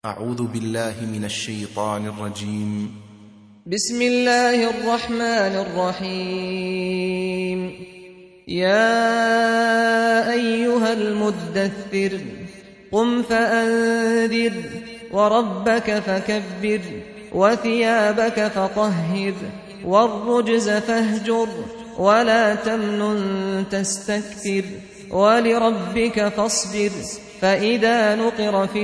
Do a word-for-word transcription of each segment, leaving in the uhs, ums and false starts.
أعوذ بالله من الشيطان الرجيم. بسم الله الرحمن الرحيم. يا أيها المدثر قم فأنذر وربك فكبر وثيابك فطهر والرجز فاهجر ولا تمنن تستكثر ولربك فاصبر فإذا نقر في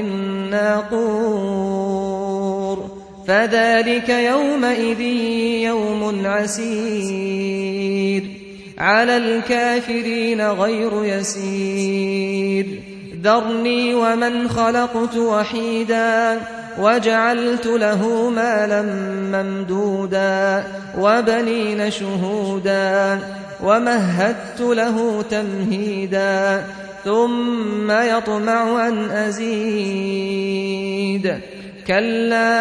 الناقور فذلك يومئذ يوم عسير على الكافرين غير يسير. ذرني ومن خلقت وحيدا وجعلت له مالا ممدودا وبنين شهودا ومهدت له تمهيدا ثم يطمع أن أزيد كلا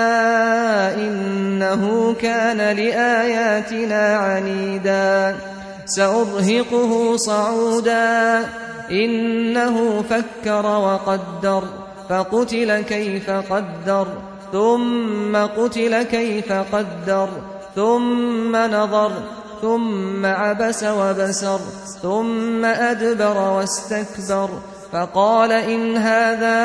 إنه كان لآياتنا عنيدا سأرهقه صعودا إنه فكر وقدر فقتل كيف قدر ثم قتل كيف قدر ثم نظر ثم عبس وبسر ثم أدبر واستكبر فقال إن هذا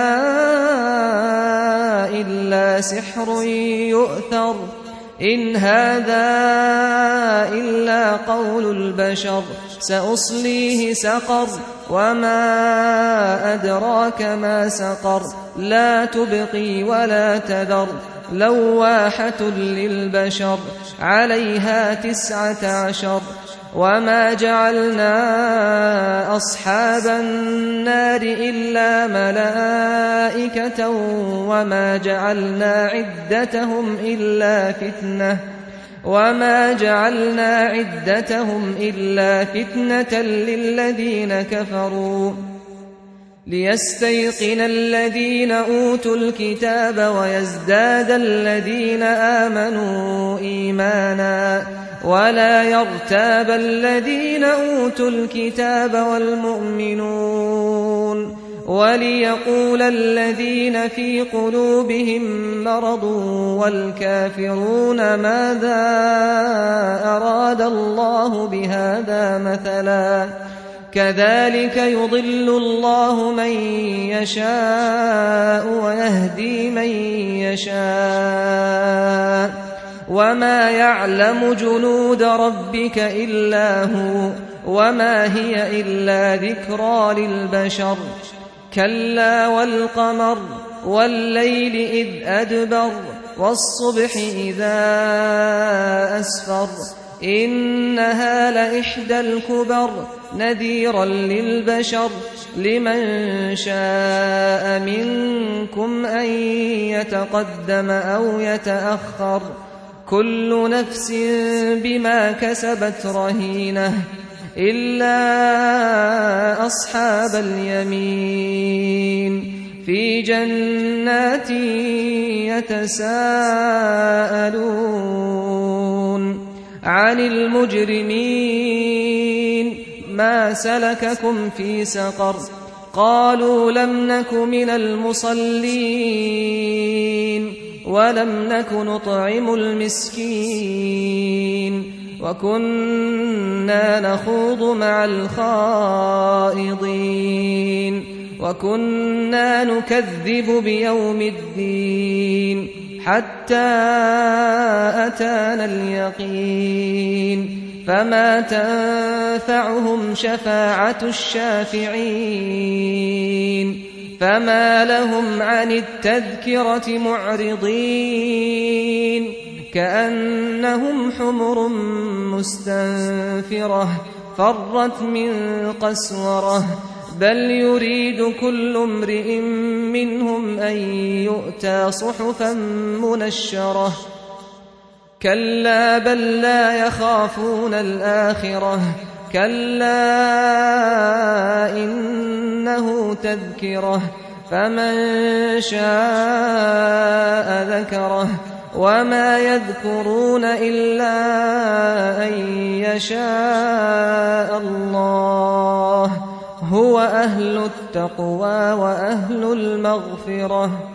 إلا سحر يؤثر إن هذا إلا قول البشر سأصليه سقر وما أدراك ما سقر لا تبقي ولا تذر لواحة للبشر عليها تسعة عشر. وما جعلنا أصحاب النار إلا ملائكة وما جعلنا عدتهم إلا فتنة وما جعلنا عدتهم إلا فتنة للذين كفروا ليستيقن الذين أوتوا الكتاب ويزداد الذين آمنوا إيمانا ولا يرتاب الذين أوتوا الكتاب والمؤمنون وليقول الذين في قلوبهم مرض والكافرون ماذا أراد الله بهذا مثلا كذلك يضل الله من يشاء ويهدي من يشاء وما يعلم جنود ربك إلا هو وما هي إلا ذكرى للبشر. كلا والقمر والليل إذ أدبر والصبح إذا أسفر إنها لإحدى الكبر نذيرا للبشر لمن شاء منكم أن يتقدم أو يتأخر كل نفس بما كسبت رهينة إلا أصحاب اليمين في جنات يتساءلون عن المجرمين ما سلككم في سقر قالوا لم نك من المصلين ولم نك نطعم المسكين وكنا نخوض مع الخائضين وكنا نكذب بيوم الدين حتى أتانا اليقين فما تنفعهم شفاعة الشافعين فما لهم عن التذكرة معرضين كأنهم حمر مستنفرة فرت من قسورة بل يريد كل امرئ منهم أن يؤتى صحفا منشرة كلا بل لا يخافون الآخرة كلا إنه تذكرة فمن شاء ذكره وما يذكرون إلا أن يشاء الله هو أهل التقوى وأهل المغفرة.